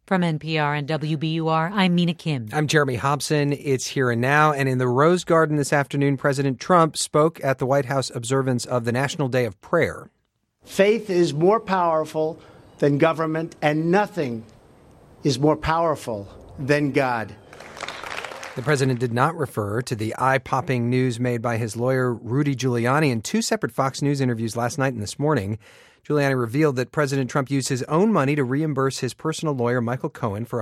From NPR and WBUR, I'm Mina Kim. I'm Jeremy Hobson. It's Here and Now. And in the Rose Garden this afternoon, President Trump spoke at the White House observance of the National Day of Prayer. Faith is more powerful than government, and nothing is more powerful than God. The president did not refer to the eye-popping news made by his lawyer, Rudy Giuliani, in two separate Fox News interviews last night and this morning. Giuliani revealed that President Trump used his own money to reimburse his personal lawyer, Michael Cohen, for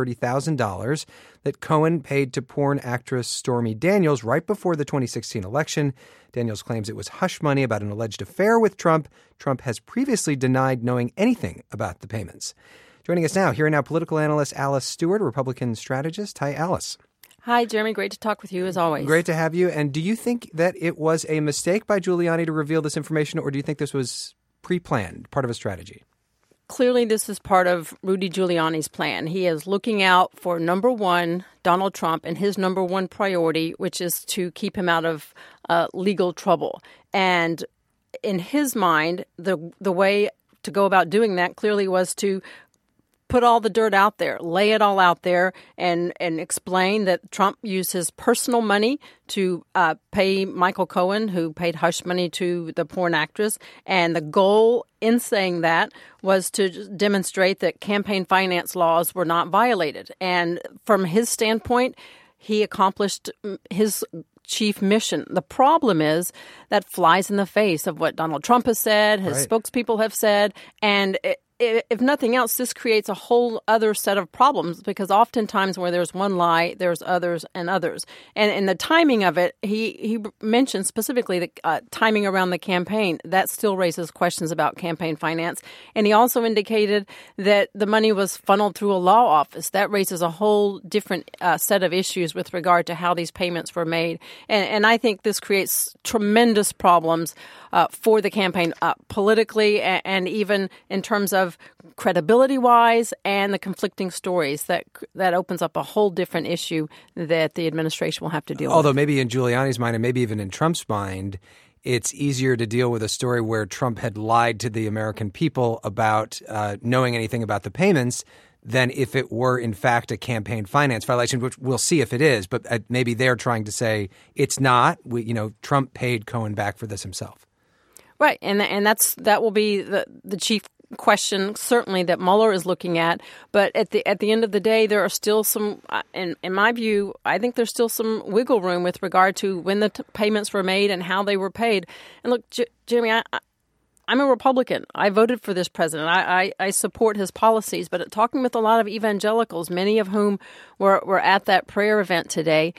$130,000 that Cohen paid to porn actress Stormy Daniels right before the 2016 election. Daniels claims it was hush money about an alleged affair with Trump. Trump has previously denied knowing anything about the payments. Joining us now, Here and Now political analyst Alice Stewart, Republican strategist. Hi, Alice. Hi, Jeremy. Great to talk with you, as always. Great to have you. And do you think that it was a mistake by Giuliani to reveal this information, or do you think this was pre-planned, part of a strategy? Clearly, this is part of Rudy Giuliani's plan. He is looking out for, number one, Donald Trump and his number one priority, which is to keep him out of legal trouble. And in his mind, the way to go about doing that clearly was to put all the dirt out there, lay it all out there, and explain that Trump used his personal money to pay Michael Cohen, who paid hush money to the porn actress. And the goal in saying that was to demonstrate that campaign finance laws were not violated. And from his standpoint, he accomplished his chief mission. The problem is that flies in the face of what Donald Trump has said, his spokespeople have said, and if nothing else, this creates a whole other set of problems because oftentimes where there's one lie, there's others and others. And the timing of it, he mentioned specifically the timing around the campaign. That still raises questions about campaign finance. And he also indicated that the money was funneled through a law office. That raises a whole different set of issues with regard to how these payments were made. And I think this creates tremendous problems for the campaign politically and even in terms of credibility-wise and the conflicting stories that opens up a whole different issue that the administration will have to deal with. Although maybe in Giuliani's mind and maybe even in Trump's mind, it's easier to deal with a story where Trump had lied to the American people about knowing anything about the payments than if it were, in fact, a campaign finance violation, which we'll see if it is. But maybe they're trying to say it's not. Trump paid Cohen back for this himself. Right, and that will be the chief question, certainly, that Mueller is looking at. But at the end of the day, there are still some, in my view, I think there's still some wiggle room with regard to when the payments were made and how they were paid. And look, Jeremy, I'm a Republican. I voted for this president. I support his policies. But talking with a lot of evangelicals, many of whom were at that prayer event today,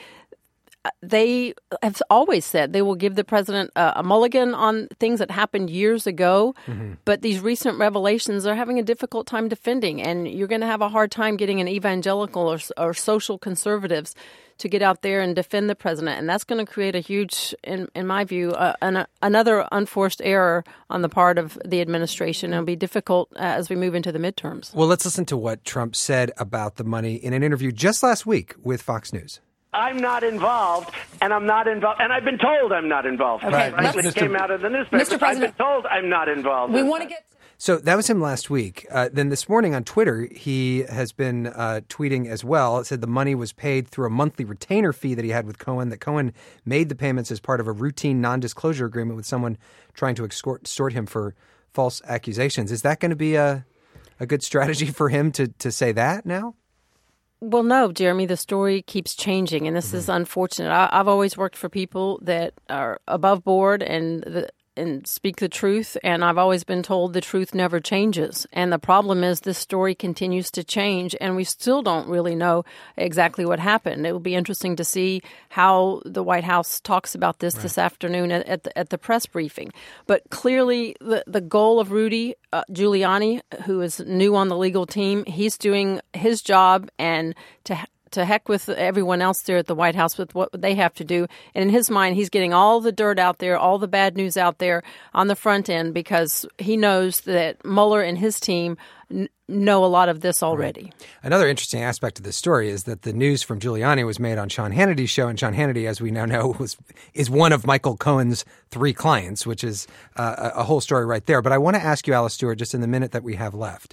they have always said they will give the president a mulligan on things that happened years ago. Mm-hmm. But these recent revelations are having a difficult time defending. And you're going to have a hard time getting an evangelical or social conservatives to get out there and defend the president. And that's going to create a huge, in my view, another unforced error on the part of the administration. It'll be difficult as we move into the midterms. Well, let's listen to what Trump said about the money in an interview just last week with Fox News. I'm not involved, and I'm not involved, and I've been told I'm not involved. Okay, It came out of the newspaper. Mr. President, I've been told I'm not involved. We want to get... So that was him last week. Then this morning on Twitter, he has been tweeting as well. It said the money was paid through a monthly retainer fee that he had with Cohen, that Cohen made the payments as part of a routine non-disclosure agreement with someone trying to extort him for false accusations. Is that going to be a good strategy for him to say that now? Well, no, Jeremy, the story keeps changing, and this is unfortunate. I've always worked for people that are above board and speak the truth, and I've always been told the truth never changes. And the problem is this story continues to change, and we still don't really know exactly what happened. It will be interesting to see how the White House talks about this afternoon at the press briefing. But clearly, the goal of Rudy Giuliani, who is new on the legal team, he's doing his job, and to heck with everyone else there at the White House with what they have to do. And in his mind, he's getting all the dirt out there, all the bad news out there on the front end because he knows that Mueller and his team know a lot of this already. Right. Another interesting aspect of this story is that the news from Giuliani was made on Sean Hannity's show, and Sean Hannity, as we now know, is one of Michael Cohen's 3 clients, which is a whole story right there. But I want to ask you, Alice Stewart, just in the minute that we have left,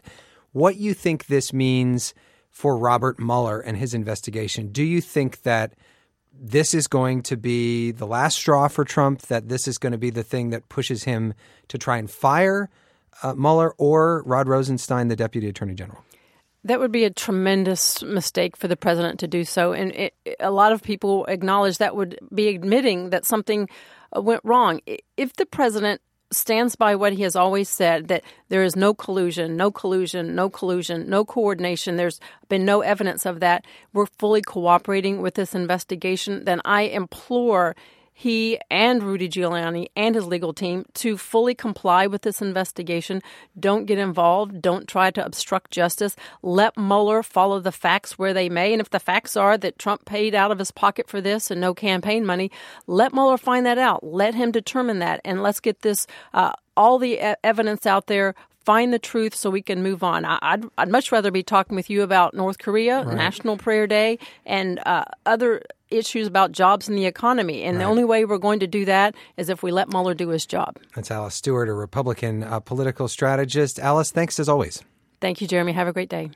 what you think this means for Robert Mueller and his investigation. Do you think that this is going to be the last straw for Trump, that this is going to be the thing that pushes him to try and fire Mueller or Rod Rosenstein, the Deputy Attorney General? That would be a tremendous mistake for the president to do so. And a lot of people acknowledge that would be admitting that something went wrong. If the president stands by what he has always said, that there is no collusion, no coordination, there's been no evidence of that, we're fully cooperating with this investigation, then I implore he and Rudy Giuliani and his legal team to fully comply with this investigation. Don't get involved. Don't try to obstruct justice. Let Mueller follow the facts where they may. And if the facts are that Trump paid out of his pocket for this and no campaign money, let Mueller find that out. Let him determine that. And let's get this, all the evidence out there. Find the truth so we can move on. I'd much rather be talking with you about North Korea, right, National Prayer Day, and other issues about jobs and the economy. And right, the only way we're going to do that is if we let Mueller do his job. That's Alice Stewart, a Republican political strategist. Alice, thanks as always. Thank you, Jeremy. Have a great day.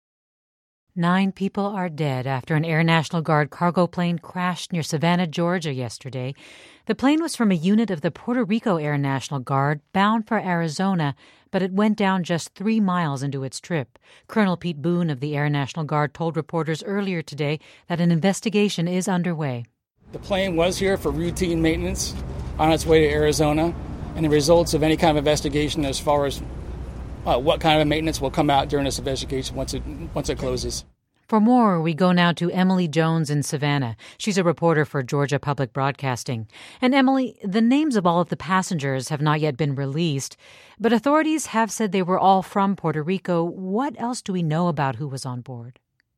9 people are dead after an Air National Guard cargo plane crashed near Savannah, Georgia yesterday. The plane was from a unit of the Puerto Rico Air National Guard bound for Arizona, but it went down just 3 miles into its trip. Colonel Pete Boone of the Air National Guard told reporters earlier today that an investigation is underway. The plane was here for routine maintenance on its way to Arizona, and the results of any kind of investigation as far as what kind of maintenance will come out during this investigation once it closes. For more, we go now to Emily Jones in Savannah. She's a reporter for Georgia Public Broadcasting. And Emily, the names of all of the passengers have not yet been released, but authorities have said they were all from Puerto Rico. What else do we know about who was on board?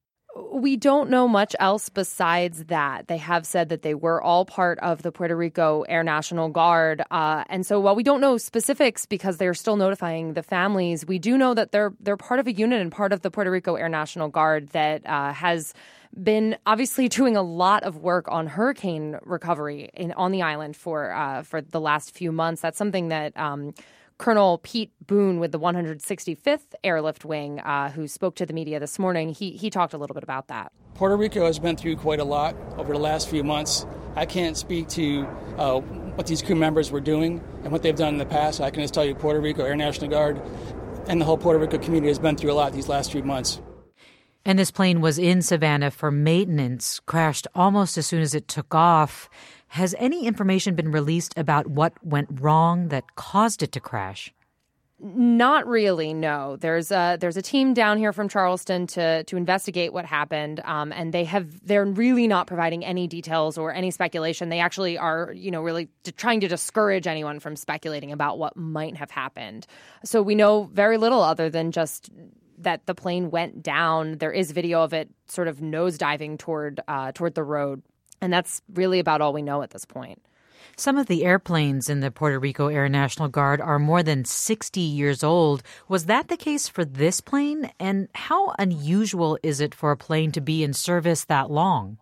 We don't know much else besides that. They have said that they were all part of the Puerto Rico Air National Guard. And so while we don't know specifics because they're still notifying the families, we do know that they're part of a unit and part of the Puerto Rico Air National Guard that has been obviously doing a lot of work on hurricane recovery on the island for the last few months. That's something that Colonel Pete Boone with the 165th Airlift Wing, who spoke to the media this morning, he talked a little bit about that. Puerto Rico has been through quite a lot over the last few months. I can't speak to what these crew members were doing and what they've done in the past. I can just tell you Puerto Rico Air National Guard and the whole Puerto Rico community has been through a lot these last few months. And this plane was in Savannah for maintenance, crashed almost as soon as it took off. Has any information been released about what went wrong that caused it to crash? Not really, no. There's a team down here from Charleston to investigate what happened, and they're really not providing any details or any speculation. They actually are, really trying to discourage anyone from speculating about what might have happened. So we know very little other than just that the plane went down. There is video of it sort of nosediving toward the road. And that's really about all we know at this point. Some of the airplanes in the Puerto Rico Air National Guard are more than 60 years old. Was that the case for this plane? And how unusual is it for a plane to be in service that long?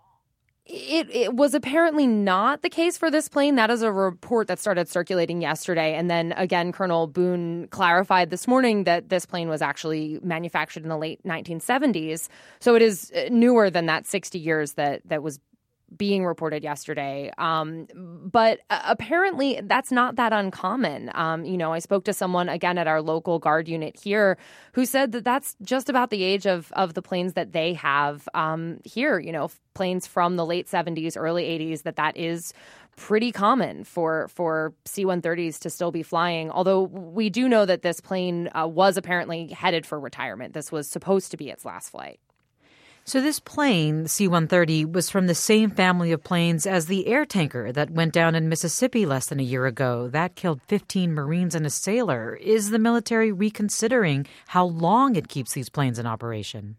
It was apparently not the case for this plane. That is a report that started circulating yesterday. And then again, Colonel Boone clarified this morning that this plane was actually manufactured in the late 1970s. So it is newer than that 60 years that was being reported yesterday. But apparently that's not that uncommon. I spoke to someone, again, at our local Guard unit here who said that that's just about the age of the planes that they have here, planes from the late 70s, early 80s, that is pretty common for C-130s to still be flying. Although we do know that this plane was apparently headed for retirement. This was supposed to be its last flight. So this plane, the C-130, was from the same family of planes as the air tanker that went down in Mississippi less than a year ago. That killed 15 Marines and a sailor. Is the military reconsidering how long it keeps these planes in operation?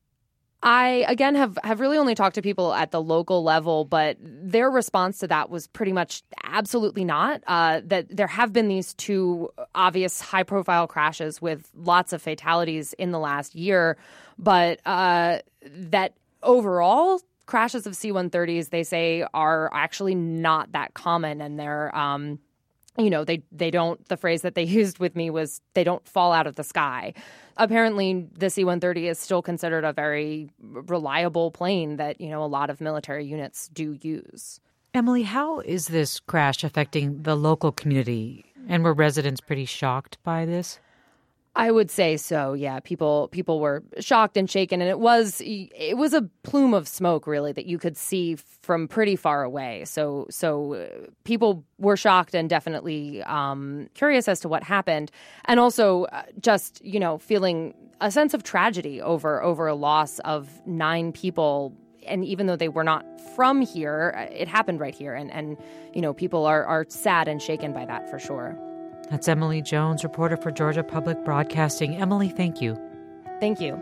I, again, have really only talked to people at the local level, but their response to that was pretty much absolutely not. That there have been these 2 obvious high-profile crashes with lots of fatalities in the last year, but that overall crashes of C-130s, they say, are actually not that common, and they're they don't, the phrase that they used with me was they don't fall out of the sky. Apparently, the C-130 is still considered a very reliable plane that, a lot of military units do use. Emily, how is this crash affecting the local community? And were residents pretty shocked by this? I would say so. Yeah, people were shocked and shaken, and it was a plume of smoke really that you could see from pretty far away. So people were shocked and definitely curious as to what happened, and also just feeling a sense of tragedy over a loss of 9 people. And even though they were not from here, it happened right here, and people are sad and shaken by that for sure. That's Emily Jones, reporter for Georgia Public Broadcasting. Emily, thank you. Thank you.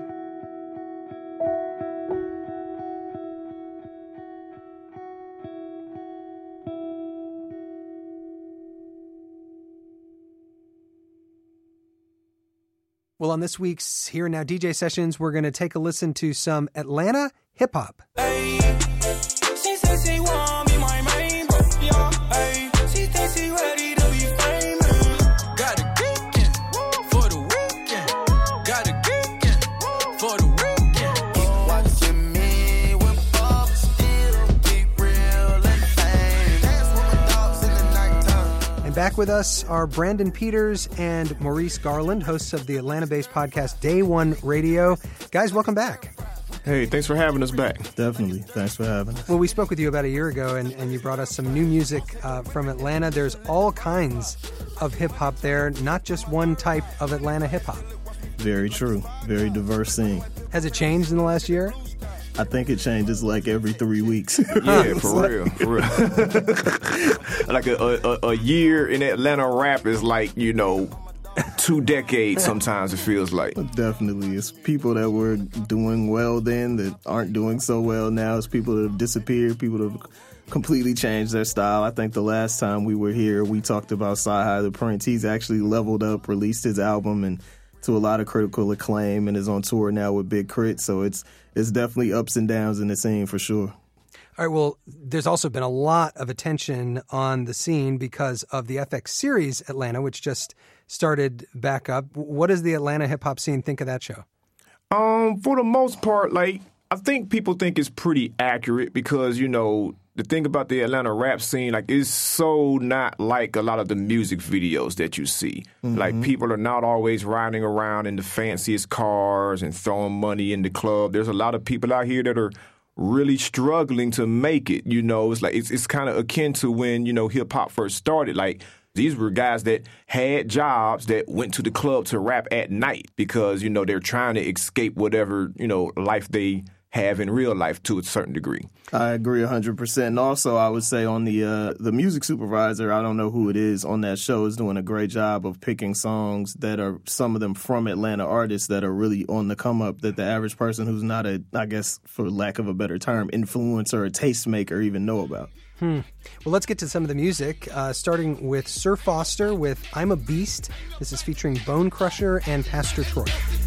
Well, on this week's Here and Now DJ Sessions, we're going to take a listen to some Atlanta hip-hop. Hey, she said she want me my main, yeah. Hey, she thinks she ready to be famous. Got a geekin' for the weekend. Got a geekin' for the weekend. Keep watching me with Bob, still keep real and fame. Dance with my dogs in the nighttime. And back with us are Brandon Peters and Maurice Garland, hosts of the Atlanta-based podcast Day One Radio. Guys, welcome back. Hey, thanks for having us back. Definitely. Thanks for having us. Well, we spoke with you about a year ago, and you brought us some new music from Atlanta. There's all kinds of hip-hop there, not just one type of Atlanta hip-hop. Very true. Very diverse scene. Has it changed in the last year? I think it changes like every 3 weeks. Yeah, for real. Like a year in Atlanta rap is like, 2 decades sometimes it feels like. Definitely. It's people that were doing well then that aren't doing so well now. It's people that have disappeared, people that have completely changed their style. I think the last time we were here, we talked about Sci-Hi the Prince. He's actually leveled up, released his album, and to a lot of critical acclaim, and is on tour now with Big Crit. So it's definitely ups and downs in the scene for sure. All right, well, there's also been a lot of attention on the scene because of the FX series Atlanta, which just started back up. What does the Atlanta hip-hop scene think of that show? For the most part, I think people think it's pretty accurate because, the thing about the Atlanta rap scene, is so not like a lot of the music videos that you see. Mm-hmm. People are not always riding around in the fanciest cars and throwing money in the club. There's a lot of people out here that are really struggling to make it. It's kind of akin to when, hip-hop first started. These were guys that had jobs that went to the club to rap at night because, they're trying to escape whatever, life they have in real life to a certain degree. I agree 100%. And also, I would say on the music supervisor, I don't know who it is on that show, is doing a great job of picking songs that are some of them from Atlanta artists that are really on the come up that the average person who's not a, I guess, for lack of a better term, influencer or tastemaker even know about. Well, let's get to some of the music, starting with Sir Foster with I'm a Beast. This is featuring Bone Crusher and Pastor Troy.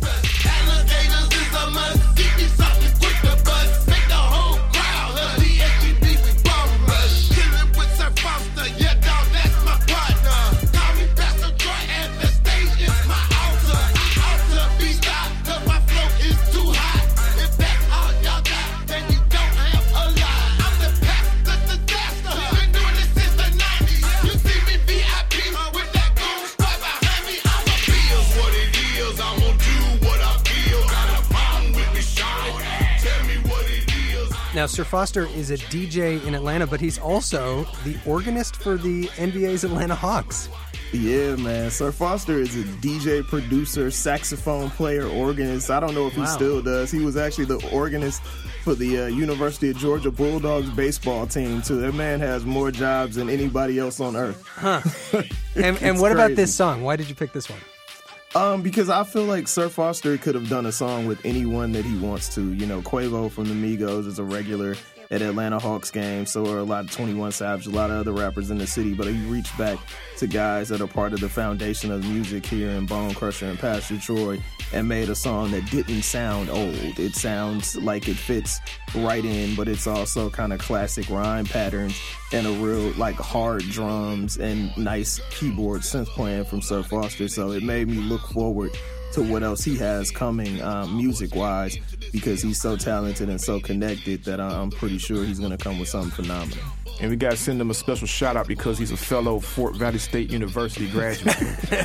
Now, Sir Foster is a DJ in Atlanta, but he's also the organist for the NBA's Atlanta Hawks. Yeah, man. Sir Foster is a DJ, producer, saxophone player, organist. I don't know if he still does. He was actually the organist for the University of Georgia Bulldogs baseball team, too. That man has more jobs than anybody else on earth. Huh. And what about this song? Why did you pick this one? Because I feel like Sir Foster could have done a song with anyone that he wants to. Quavo from the Migos is a regular at Atlanta Hawks games. So are a lot of 21 Savage, a lot of other rappers in the city. But he reached back to guys that are part of the foundation of music here in Bone Crusher and Pastor Troy and made a song that didn't sound old. It sounds like it fits right in, but it's also kind of classic rhyme patterns and a real like hard drums and nice keyboard synth playing from Sir Foster. So it made me look forward to what else he has coming music-wise, because he's so talented and so connected that I'm pretty sure he's going to come with something phenomenal. And we got to send him a special shout-out because he's a fellow Fort Valley State University graduate.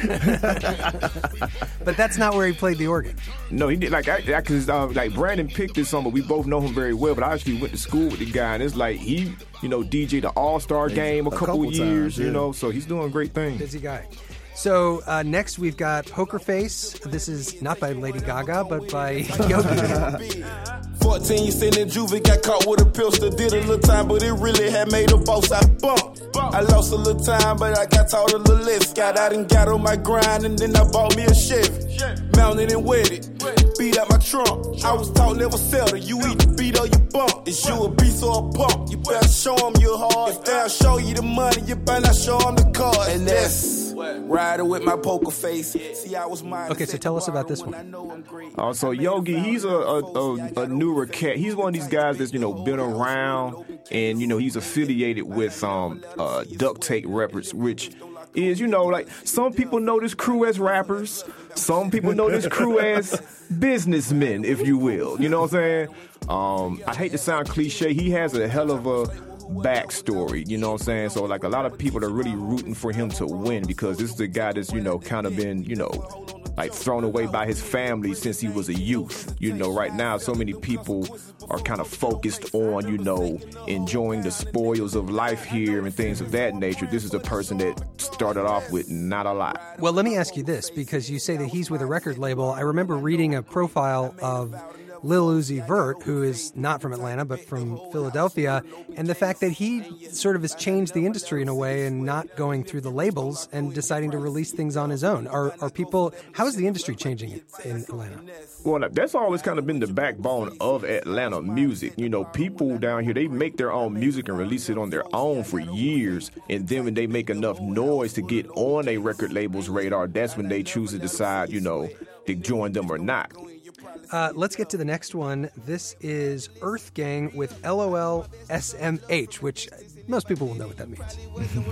But that's not where he played the organ. No, he did. Like Brandon picked this song, but we both know him very well. But I actually went to school with the guy, and it's like he, DJ'd the All-Star game a couple years, times, so he's doing great things. Busy guy. So next we've got Poker Face. This is not by Lady Gaga, but by Yogi. 14, sitting in juvie, got caught with a pistol, did a little time, but it really had made a boss out of bump. I lost a little time, but I got taught a little less. Got out and got on my grind, and then I bought me a Chevy. Mounted and wetted, beat out my trunk. I was taught never settle, you either beat or you bump. Is you a beast or a pump? You better show them you're hard. If they don't show you the money, you better not show them the cards. And that's riding with my poker face. See, I was mine. Okay, so tell us about this one. So Yogi, he's a newer cat. He's one of these guys that's, been around, and, he's affiliated with Duct Tape Records, which is, like some people know this crew as rappers. Some people know this crew as businessmen, if you will. You know what I'm saying? I hate to sound cliche. He has a hell of a backstory, you know what I'm saying? So, like, a lot of people are really rooting for him to win because this is the guy that's, kind of been, like thrown away by his family since he was a youth. Right now, so many people are kind of focused on, enjoying the spoils of life here and things of that nature. This is a person that started off with not a lot. Well, let me ask you this, because you say that he's with a record label. I remember reading a profile of Lil Uzi Vert, who is not from Atlanta but from Philadelphia, and the fact that he sort of has changed the industry in a way and not going through the labels and deciding to release things on his own. Are people? How is the industry changing in Atlanta? Well, that's always kind of been the backbone of Atlanta music. People down here, they make their own music and release it on their own for years, and then when they make enough noise to get on a record label's radar, that's when they choose to decide, to join them or not. Let's get to the next one. This is Earth Gang with LOL SMH, which most people will know what that means.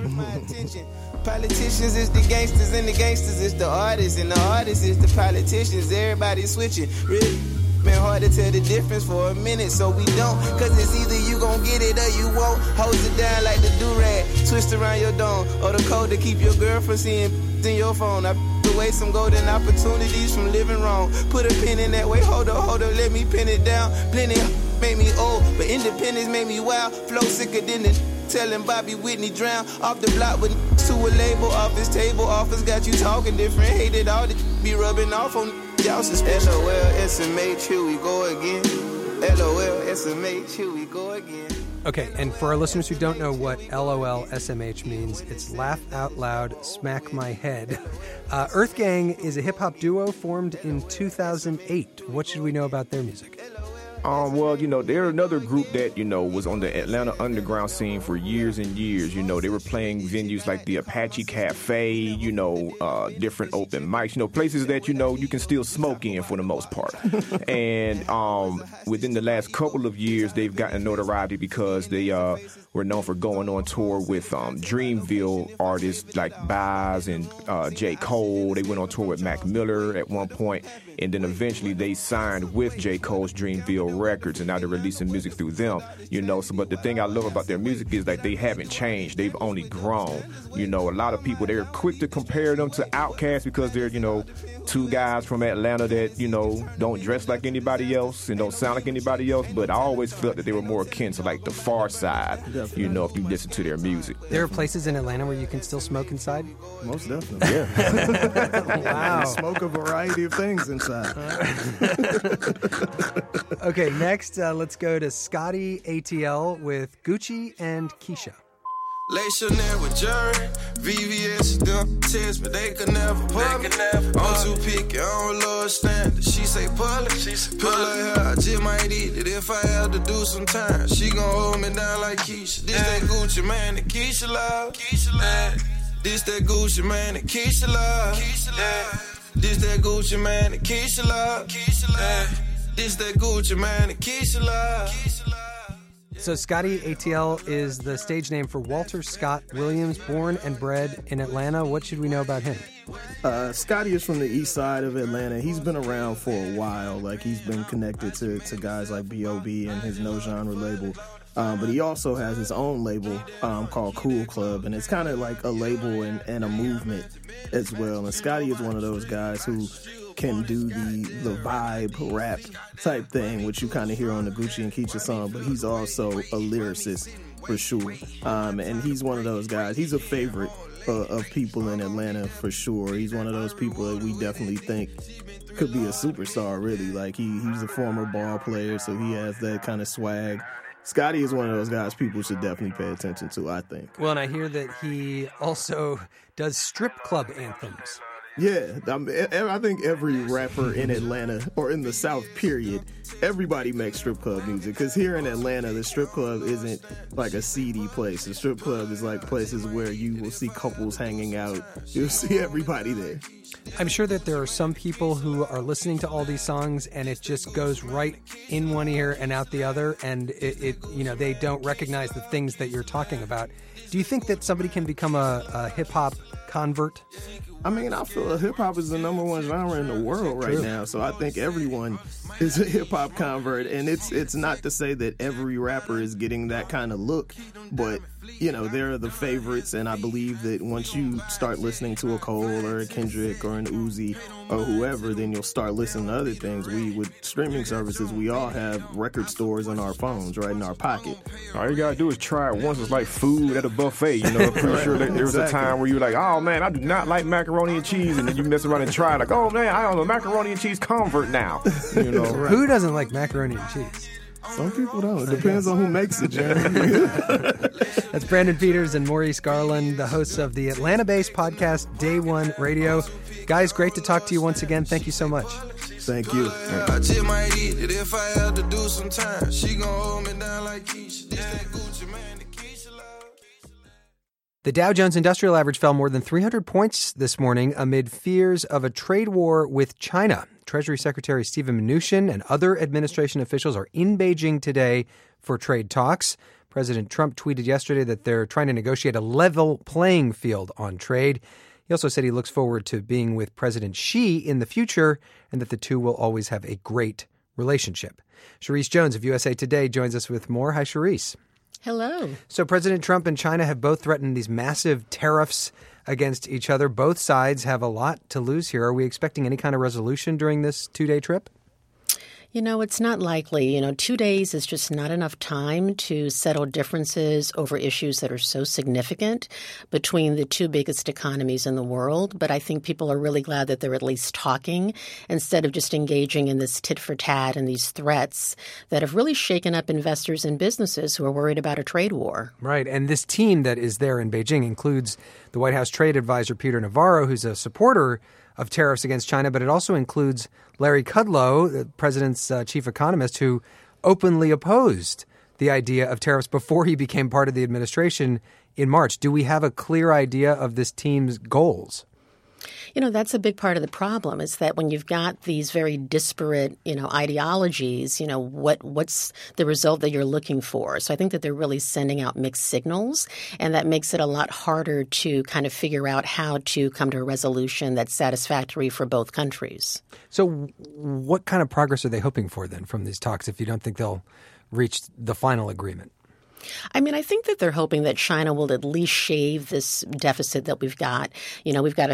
Politicians is the gangsters and the gangsters is the artists and the artists is the politicians. Everybody switching. Really been hard to tell the difference for a minute, so we don't. Cause it's either you gon' get it or you won't. Hose it down like the do-rag, twist around your dome, or the code to keep your girl from seeing in your phone. I away some golden opportunities from living wrong. Put a pin in that way, hold up, let me pin it down. Plenty made me old, but independence made me wild. Flow sicker than the telling Bobby Whitney drown. Off the block with to a label, office table, office got you talking different. Hated all the be rubbing off on y'all suspicious. LOL, SMH, here we go again. LOL, SMH, here we go again. Okay, and for our listeners who don't know what LOL SMH means, it's laugh out loud, smack my head. Earth Gang is a hip-hop duo formed in 2008. What should we know about their music? Well, they're another group that, was on the Atlanta underground scene for years and years. They were playing venues like the Apache Cafe, different open mics, places that, you can still smoke in for the most part. And within the last couple of years, they've gotten notoriety because they were known for going on tour with Dreamville artists like Baz and J. Cole. They went on tour with Mac Miller at one point, and then eventually they signed with J. Cole's Dreamville Records, and now they're releasing music through them, So, but the thing I love about their music is that they haven't changed. They've only grown. A lot of people, they're quick to compare them to Outkast because they're, two guys from Atlanta that, don't dress like anybody else and don't sound like anybody else, but I always felt that they were more akin to like the Far Side, if you listen to their music. There are places in Atlanta where you can still smoke inside? Most definitely. Yeah. Wow. Smoke a variety of things inside. Okay, next, let's go to Scotty ATL with Gucci and Keisha. Lay Chanel with Jerry, VVS, them test, but they could never pull me. I'm too picky, I don't love standard. She say pull it, pull her hair, just might might eat it if I have to do some time. She gon' hold me down like Keisha. This that Gucci man that Keisha love. This that Gucci man that Keisha love. This that Gucci man that Keisha love. This that Gucci man that Keisha love. So Scotty, ATL is the stage name for Walter Scott Williams, born and bred in Atlanta. What should we know about him? Scotty is from the east side of Atlanta. He's been around for a while. Like, he's been connected to guys like B.O.B. and his No Genre label. But he also has his own label called Cool Club, and it's kind of like a label and a movement as well. And Scotty is one of those guys who can do the vibe rap type thing, which you kind of hear on the Gucci and Keisha song, but he's also a lyricist for sure. And he's one of those guys. He's a favorite of people in Atlanta for sure. He's one of those people that we definitely think could be a superstar, really. Like, he's a former ball player, so he has that kind of swag. Scotty is one of those guys people should definitely pay attention to, I think. Well, and I hear that he also does strip club anthems. Yeah, I think every rapper in Atlanta, or in the South, period, everybody makes strip club music. Because here in Atlanta, the strip club isn't like a seedy place. The strip club is like places where you will see couples hanging out. You'll see everybody there. I'm sure that there are some people who are listening to all these songs and it just goes right in one ear and out the other, and it they don't recognize the things that you're talking about. Do you think that somebody can become a hip-hop convert? I mean, I feel hip-hop is the number one genre in the world right now, so I think everyone is a hip-hop convert, and it's not to say that every rapper is getting that kind of look, but, they're the favorites, and I believe that once you start listening to a Cole or a Kendrick or an Uzi or whoever, then you'll start listening to other things. With streaming services, we all have record stores on our phones, right in our pocket. All you gotta do is try it once. It's like food at a buffet, I'm pretty sure that there was a time where you were like, oh man, I do not like macaroni and cheese, and then you mess around and try it, like, oh man, I am a macaroni and cheese convert now. Right. Who doesn't like macaroni and cheese? Some people don't. It depends on who makes it, Jeremy. That's Brandon Peters and Maurice Garland, the hosts of the Atlanta-based podcast Day One Radio. Guys, great to talk to you once again. Thank you so much. Thank you. I just might eat it if I have to do some time. She gon' hold me down like Keisha. This that Gucci man that Keisha love. The Dow Jones Industrial Average fell more than 300 points this morning amid fears of a trade war with China. Treasury Secretary Steven Mnuchin and other administration officials are in Beijing today for trade talks. President Trump tweeted yesterday that they're trying to negotiate a level playing field on trade. He also said he looks forward to being with President Xi in the future and that the two will always have a great relationship. Charisse Jones of USA Today joins us with more. Hi, Charisse. Hello. So President Trump and China have both threatened these massive tariffs against each other. Both sides have a lot to lose here. Are we expecting any kind of resolution during this two-day trip? It's not likely. 2 days is just not enough time to settle differences over issues that are so significant between the two biggest economies in the world. But I think people are really glad that they're at least talking instead of just engaging in this tit for tat and these threats that have really shaken up investors and businesses who are worried about a trade war. Right. And this team that is there in Beijing includes the White House trade advisor, Peter Navarro, who's a supporter of tariffs against China, but it also includes Larry Kudlow, the president's chief economist, who openly opposed the idea of tariffs before he became part of the administration in March. Do we have a clear idea of this team's goals? That's a big part of the problem is that when you've got these very disparate, ideologies, what's the result that you're looking for? So I think that they're really sending out mixed signals, and that makes it a lot harder to kind of figure out how to come to a resolution that's satisfactory for both countries. So what kind of progress are they hoping for then from these talks if you don't think they'll reach the final agreement? I think that they're hoping that China will at least shave this deficit that we've got. We've got a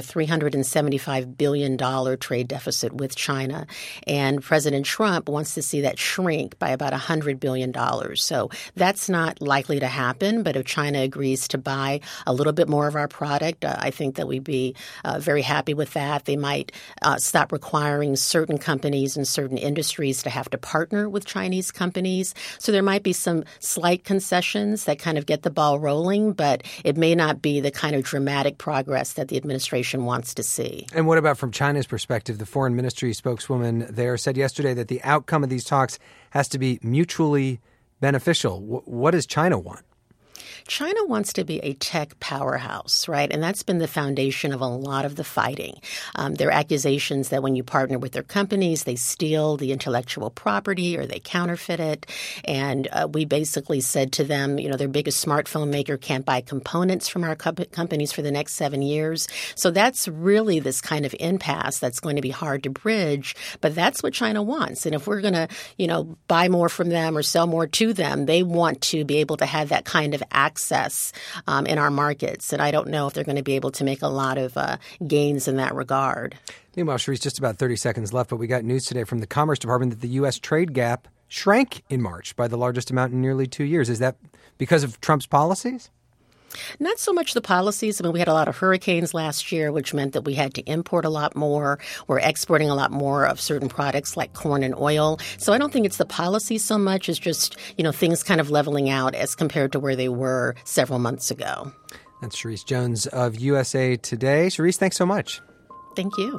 $375 billion trade deficit with China, and President Trump wants to see that shrink by about $100 billion. So that's not likely to happen, but if China agrees to buy a little bit more of our product, I think that we'd be very happy with that. They might stop requiring certain companies and certain industries to have to partner with Chinese companies. So there might be some slight concessions concessions that kind of get the ball rolling, but it may not be the kind of dramatic progress that the administration wants to see. And what about from China's perspective? The foreign ministry spokeswoman there said yesterday that the outcome of these talks has to be mutually beneficial. What does China want? China wants to be a tech powerhouse, right? And that's been the foundation of a lot of the fighting. There are accusations that when you partner with their companies, they steal the intellectual property or they counterfeit it. And we basically said to them, their biggest smartphone maker can't buy components from our companies for the next 7 years. So that's really this kind of impasse that's going to be hard to bridge. But that's what China wants. And if we're going to, buy more from them or sell more to them, they want to be able to have that kind of access in our markets. And I don't know if they're going to be able to make a lot of gains in that regard. Meanwhile, Cherise, just about 30 seconds left, but we got news today from the Commerce Department that the U.S. trade gap shrank in March by the largest amount in nearly 2 years. Is that because of Trump's policies? Not so much the policies. I mean, we had a lot of hurricanes last year, which meant that we had to import a lot more. We're exporting a lot more of certain products like corn and oil. So I don't think it's the policy so much as just, things kind of leveling out as compared to where they were several months ago. That's Cherise Jones of USA Today. Cherise, thanks so much. Thank you.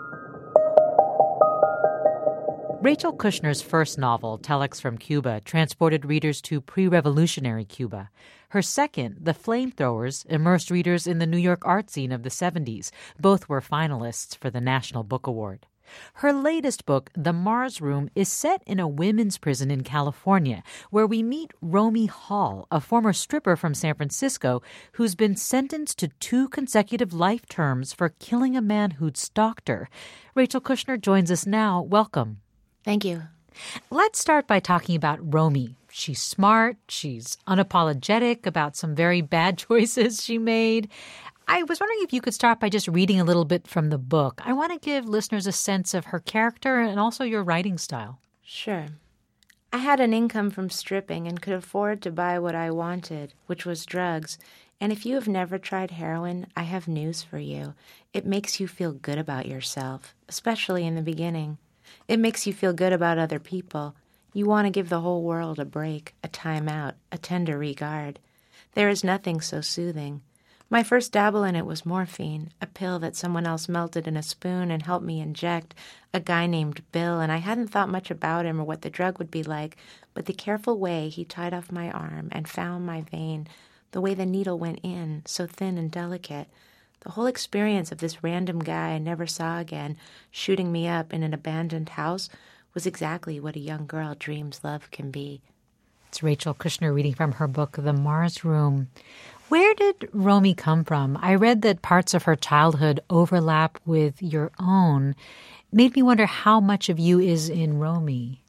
Rachel Kushner's first novel, Telex from Cuba, transported readers to pre-revolutionary Cuba. Her second, The Flamethrowers, immersed readers in the New York art scene of the 70s. Both were finalists for the National Book Award. Her latest book, The Mars Room, is set in a women's prison in California, where we meet Romy Hall, a former stripper from San Francisco who's been sentenced to 2 consecutive life terms for killing a man who'd stalked her. Rachel Kushner joins us now. Welcome. Thank you. Let's start by talking about Romy. She's smart. She's unapologetic about some very bad choices she made. I was wondering if you could start by just reading a little bit from the book. I want to give listeners a sense of her character and also your writing style. Sure. I had an income from stripping and could afford to buy what I wanted, which was drugs. And if you have never tried heroin, I have news for you. It makes you feel good about yourself, especially in the beginning. It makes you feel good about other people. You want to give the whole world a break, a time out, a tender regard. There is nothing so soothing. My first dabble in it was morphine, a pill that someone else melted in a spoon and helped me inject, a guy named Bill, and I hadn't thought much about him or what the drug would be like, but the careful way he tied off my arm and found my vein, the way the needle went in, so thin and delicate, the whole experience of this random guy I never saw again shooting me up in an abandoned house was exactly what a young girl dreams love can be. It's Rachel Kushner reading from her book, The Mars Room. Where did Romy come from? I read that parts of her childhood overlap with your own. It made me wonder how much of you is in Romy.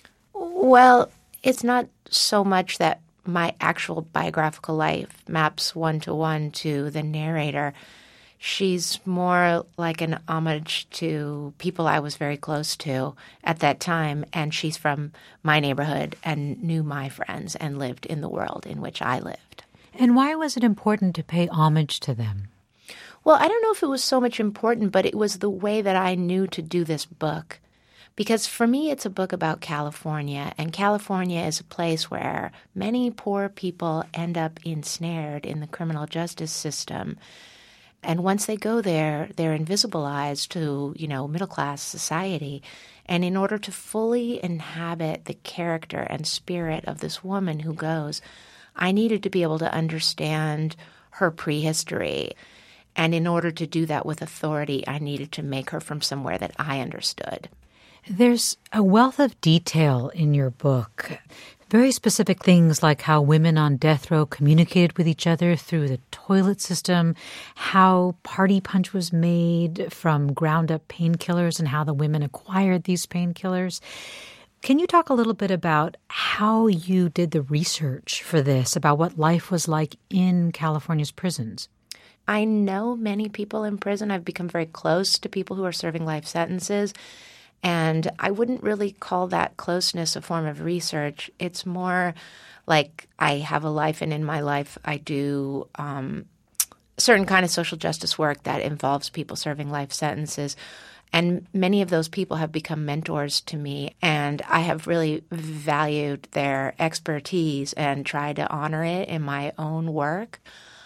Well, it's not so much that my actual biographical life maps one-to-one to the narrator. She's more like an homage to people I was very close to at that time, and she's from my neighborhood and knew my friends and lived in the world in which I lived. And why was it important to pay homage to them? Well, I don't know if it was so much important, but it was the way that I knew to do this book. Because for me, it's a book about California, and California is a place where many poor people end up ensnared in the criminal justice system. And once they go there, they're invisibilized to, middle-class society. And in order to fully inhabit the character and spirit of this woman who goes, I needed to be able to understand her prehistory. And in order to do that with authority, I needed to make her from somewhere that I understood. There's a wealth of detail in your book. Very specific things like how women on death row communicated with each other through the toilet system, how Party Punch was made from ground-up painkillers and how the women acquired these painkillers. Can you talk a little bit about how you did the research for this, about what life was like in California's prisons? I know many people in prison. I've become very close to people who are serving life sentences. And I wouldn't really call that closeness a form of research. It's more like I have a life, and in my life I do certain kind of social justice work that involves people serving life sentences. And many of those people have become mentors to me, and I have really valued their expertise and tried to honor it in my own work.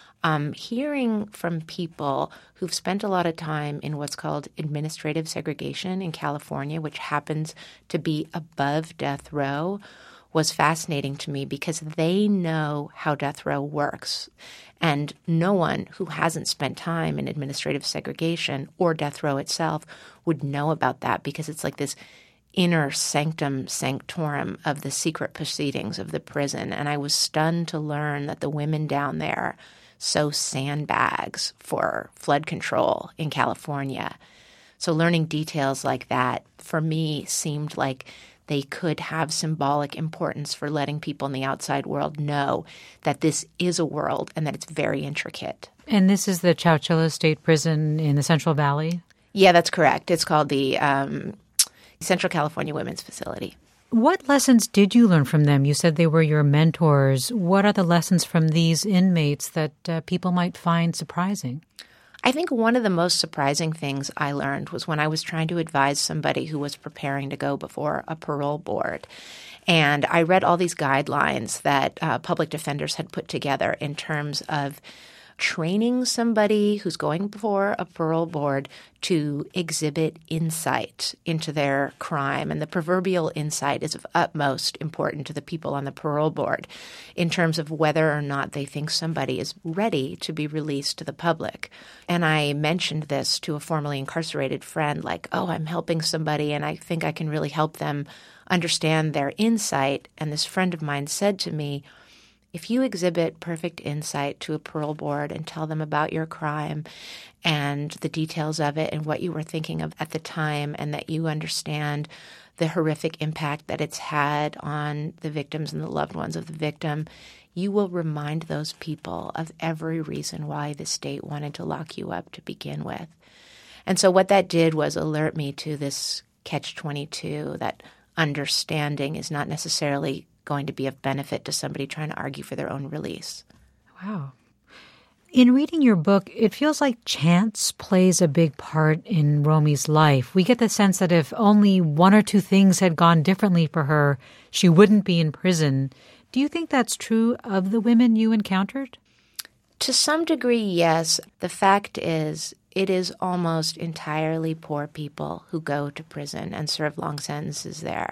Hearing from people who've spent a lot of time in what's called administrative segregation in California, which happens to be above death row, was fascinating to me because they know how death row works. And no one who hasn't spent time in administrative segregation or death row itself would know about that, because it's like this inner sanctum sanctorum of the secret proceedings of the prison. And I was stunned to learn that the women down there sew sandbags for flood control in California. So learning details like that, for me, seemed like they could have symbolic importance for letting people in the outside world know that this is a world and that it's very intricate. And this is the Chowchilla State Prison in the Central Valley? Yeah, that's correct. It's called the Central California Women's Facility. What lessons did you learn from them? You said they were your mentors. What are the lessons from these inmates that people might find surprising? I think one of the most surprising things I learned was when I was trying to advise somebody who was preparing to go before a parole board. And I read all these guidelines that public defenders had put together in terms of training somebody who's going before a parole board to exhibit insight into their crime. And the proverbial insight is of utmost importance to the people on the parole board in terms of whether or not they think somebody is ready to be released to the public. And I mentioned this to a formerly incarcerated friend, like, oh, I'm helping somebody and I think I can really help them understand their insight. And this friend of mine said to me, if you exhibit perfect insight to a parole board and tell them about your crime and the details of it and what you were thinking of at the time, and that you understand the horrific impact that it's had on the victims and the loved ones of the victim, you will remind those people of every reason why the state wanted to lock you up to begin with. And so what that did was alert me to this catch-22, that understanding is not necessarily going to be of benefit to somebody trying to argue for their own release. Wow. In reading your book, it feels like chance plays a big part in Romy's life. We get the sense that if only one or two things had gone differently for her, she wouldn't be in prison. Do you think that's true of the women you encountered? To some degree, yes. The fact is, it is almost entirely poor people who go to prison and serve long sentences there.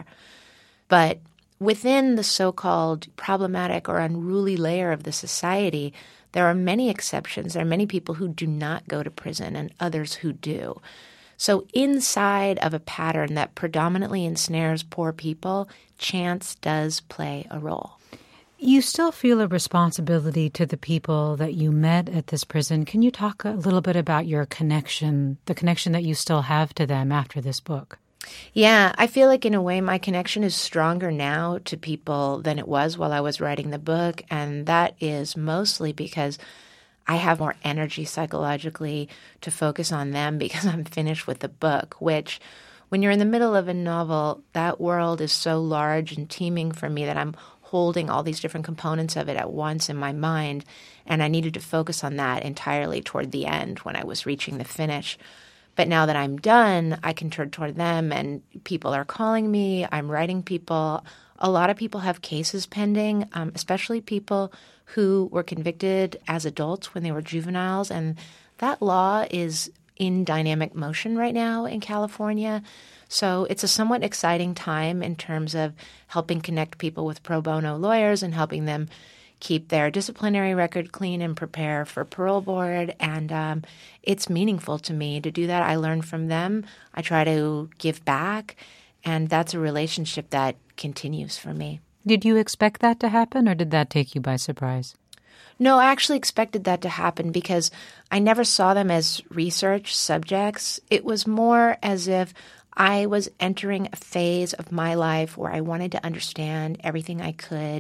But within the so-called problematic or unruly layer of the society, there are many exceptions. There are many people who do not go to prison and others who do. So inside of a pattern that predominantly ensnares poor people, chance does play a role. You still feel a responsibility to the people that you met at this prison. Can you talk a little bit about your connection, the connection that you still have to them after this book? Yeah, I feel like in a way my connection is stronger now to people than it was while I was writing the book, and that is mostly because I have more energy psychologically to focus on them because I'm finished with the book, which when you're in the middle of a novel, that world is so large and teeming for me that I'm holding all these different components of it at once in my mind, and I needed to focus on that entirely toward the end when I was reaching the finish. But now that I'm done, I can turn toward them, and people are calling me. I'm writing people. A lot of people have cases pending, especially people who were convicted as adults when they were juveniles. And that law is in dynamic motion right now in California. So it's a somewhat exciting time in terms of helping connect people with pro bono lawyers and helping them keep their disciplinary record clean and prepare for parole board. And it's meaningful to me to do that. I learn from them. I try to give back. And that's a relationship that continues for me. Did you expect that to happen, or did that take you by surprise? No, I actually expected that to happen because I never saw them as research subjects. It was more as if I was entering a phase of my life where I wanted to understand everything I could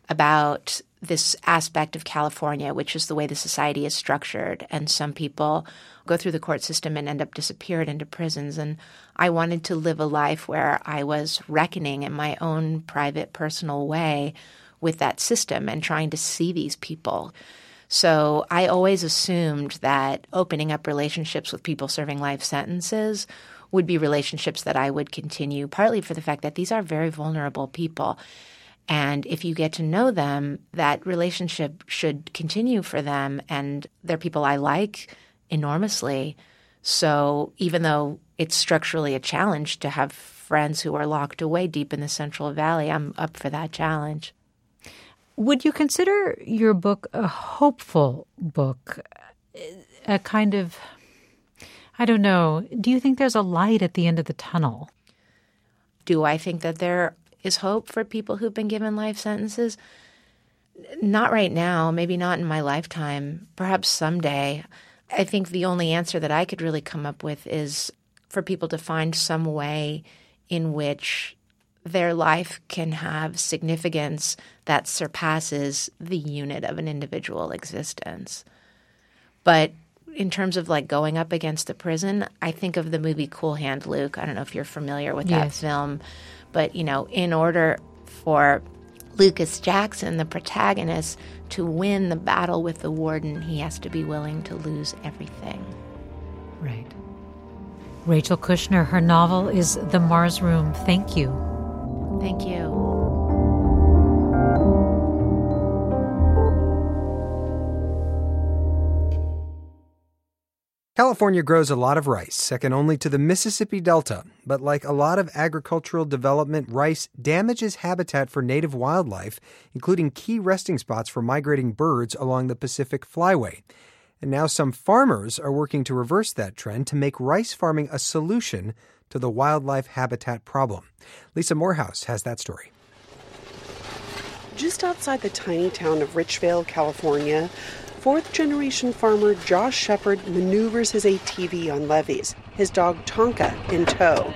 about this aspect of California, which is the way the society is structured. And some people go through the court system and end up disappeared into prisons. And I wanted to live a life where I was reckoning in my own private, personal way with that system and trying to see these people. So I always assumed that opening up relationships with people serving life sentences would be relationships that I would continue, partly for the fact that these are very vulnerable people. And if you get to know them, that relationship should continue for them. And they're people I like enormously. So even though it's structurally a challenge to have friends who are locked away deep in the Central Valley, I'm up for that challenge. Would you consider your book a hopeful book? A kind of, I don't know, do you think there's a light at the end of the tunnel? Do I think that there is hope for people who've been given life sentences? Not right now, maybe not in my lifetime, perhaps someday. I think the only answer that I could really come up with is for people to find some way in which their life can have significance that surpasses the unit of an individual existence. But in terms of like going up against the prison, I think of the movie Cool Hand Luke. I don't know if you're familiar with that film. But, you know, in order for Lucas Jackson, the protagonist, to win the battle with the warden, he has to be willing to lose everything. Right. Rachel Kushner, her novel is The Mars Room. Thank you. Thank you. California grows a lot of rice, second only to the Mississippi Delta. But like a lot of agricultural development, rice damages habitat for native wildlife, including key resting spots for migrating birds along the Pacific Flyway. And now some farmers are working to reverse that trend to make rice farming a solution to the wildlife habitat problem. Lisa Morehouse has that story. Just outside the tiny town of Richvale, California, fourth-generation farmer Josh Shepard maneuvers his ATV on levees, his dog Tonka in tow.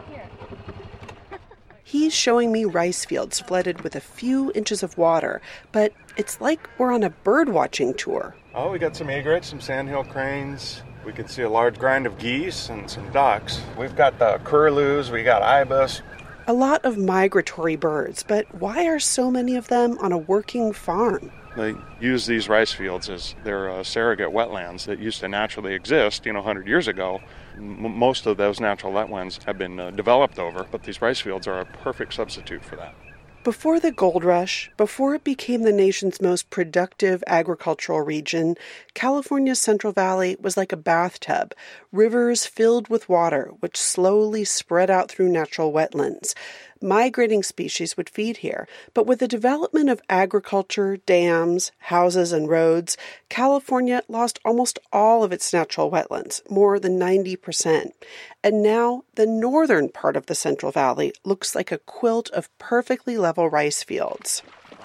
He's showing me rice fields flooded with a few inches of water, but it's like we're on a bird-watching tour. Oh, we got some egrets, some sandhill cranes. We can see a large grind of geese and some ducks. We've got the curlews, we got ibis. A lot of migratory birds, but why are so many of them on a working farm? They use these rice fields as their surrogate wetlands that used to naturally exist, 100 years ago. Most of those natural wetlands have been developed over, but these rice fields are a perfect substitute for that. Before the gold rush, before it became the nation's most productive agricultural region, California's Central Valley was like a bathtub, rivers filled with water which slowly spread out through natural wetlands. Migrating species would feed here, but with the development of agriculture, dams, houses, and roads, California lost almost all of its natural wetlands, more than 90%. And now the northern part of the Central Valley looks like a quilt of perfectly level rice fields.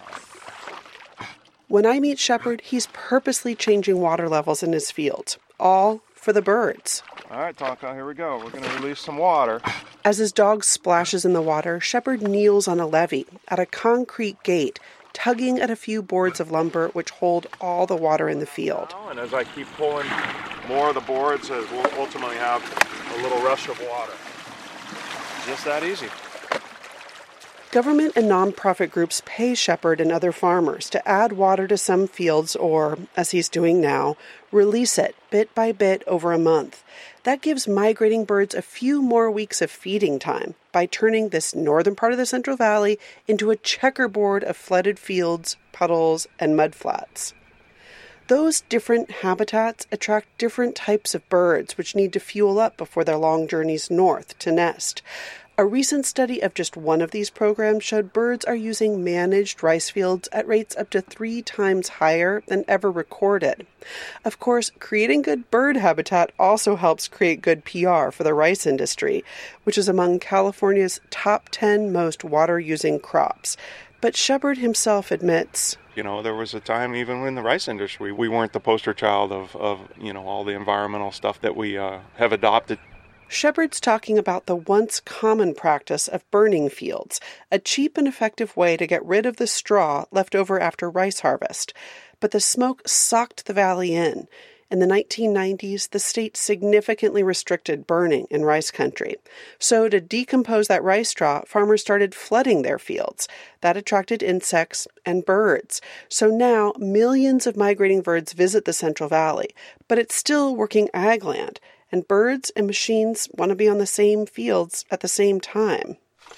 When I meet Shepard, he's purposely changing water levels in his fields, all for the birds. All right, Tonka, here we go. We're going to release some water. As his dog splashes in the water, Shepard kneels on a levee at a concrete gate, tugging at a few boards of lumber which hold all the water in the field. And as I keep pulling more of the boards, we'll ultimately have a little rush of water. Just that easy. Government and nonprofit groups pay Shepard and other farmers to add water to some fields or, as he's doing now, release it bit by bit over a month. That gives migrating birds a few more weeks of feeding time by turning this northern part of the Central Valley into a checkerboard of flooded fields, puddles, and mudflats. Those different habitats attract different types of birds which need to fuel up before their long journeys north to nest. A recent study of just one of these programs showed birds are using managed rice fields at rates up to 3 times higher than ever recorded. Of course, creating good bird habitat also helps create good PR for the rice industry, which is among California's top 10 most water-using crops. But Shepard himself admits, there was a time even in the rice industry, we weren't the poster child of all the environmental stuff that we have adopted. Shepard's talking about the once common practice of burning fields, a cheap and effective way to get rid of the straw left over after rice harvest. But the smoke socked the valley in. In the 1990s, the state significantly restricted burning in rice country. So to decompose that rice straw, farmers started flooding their fields. That attracted insects and birds. So now millions of migrating birds visit the Central Valley, but it's still working ag land. and birds and machines want to be on the same fields at the same time.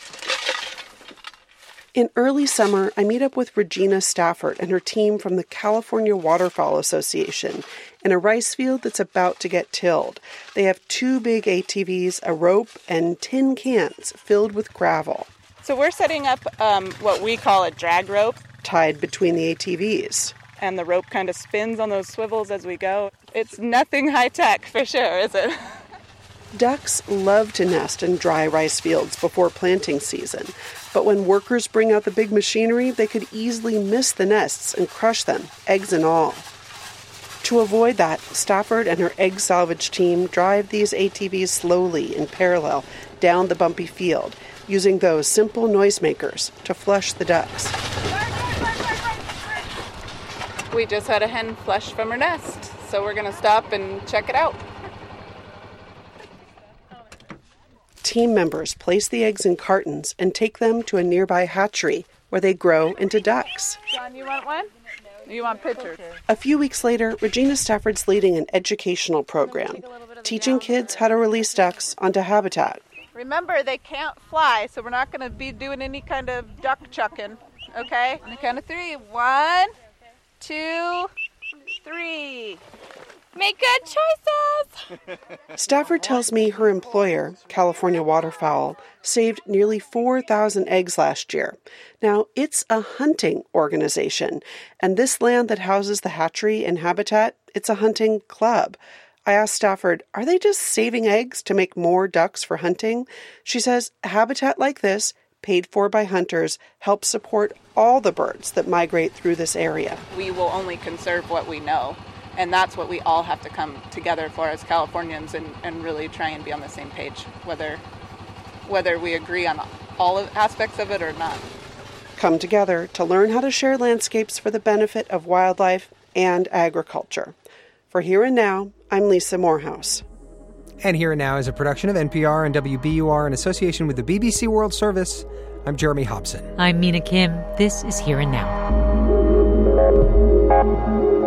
In early summer, I meet up with Regina Stafford and her team from the California Waterfowl Association in a rice field that's about to get tilled. They have 2 big ATVs, a rope, and tin cans filled with gravel. So we're setting up what we call a drag rope. Tied between the ATVs. And the rope kind of spins on those swivels as we go. It's nothing high-tech for sure, is it? Ducks love to nest in dry rice fields before planting season, but when workers bring out the big machinery, they could easily miss the nests and crush them, eggs and all. To avoid that, Stafford and her egg salvage team drive these ATVs slowly in parallel down the bumpy field, using those simple noisemakers to flush the ducks. We just had a hen flush from her nest, so we're going to stop and check it out. Team members place the eggs in cartons and take them to a nearby hatchery where they grow into ducks. John, you want one? You want pictures? A few weeks later, Regina Stafford's leading an educational program, teaching kids how to release ducks onto habitat. Remember, they can't fly, so we're not going to be doing any kind of duck chucking, okay? On the count of 3. 1, 2, 3. Make good choices! Stafford tells me her employer, California Waterfowl, saved nearly 4,000 eggs last year. Now, it's a hunting organization, and this land that houses the hatchery and habitat, it's a hunting club. I asked Stafford, are they just saving eggs to make more ducks for hunting? She says a habitat like this, paid for by hunters, helps support all the birds that migrate through this area. We will only conserve what we know. And that's what we all have to come together for as Californians and really try and be on the same page, whether we agree on all aspects of it or not. Come together to learn how to share landscapes for the benefit of wildlife and agriculture. For Here and Now, I'm Lisa Morehouse. And Here and Now is a production of NPR and WBUR in association with the BBC World Service. I'm Jeremy Hobson. I'm Mina Kim. This is Here and Now.